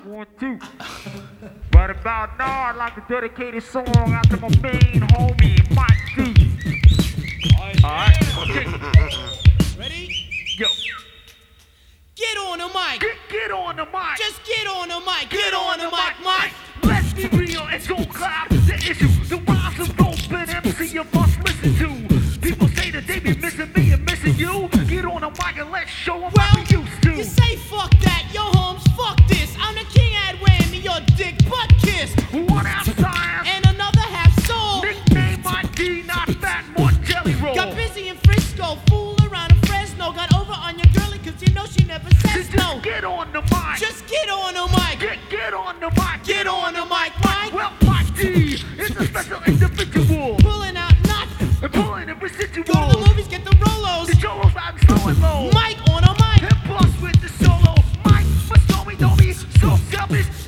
1, 2. Right about now, I'd like to dedicate a song out to my main homie, Mike D. Alright, okay. Ready? Yo. Get on the mic. Get on the mic. Just get on the mic. Get on the mic, Mike. Let's be real and don't cloud the issue. The rhymes of open MC you must listen to. People say that they be missing me and missing you. Get on the mic and let's show them what we used to. You say fuck that, yo Holmes, fuck this. I'm the king at whammy, your dick butt kiss. One half science And another half soul. nickname my D, not fat, more jelly roll. Got busy in Frisco, fool around in Fresno. Got over on your girlie cause you know she never says Just no. get on the mic. Just get on the mic. Get on the mic. Get on the mic, Mike. Well, Mike D is a special individual. Pulling out knots. And pulling the residuals. Go to the movies, get the Rolos. The Jolos out slow and low. Mike on a mic. And boss with the solo. Mike, but Stormy don't be so selfish.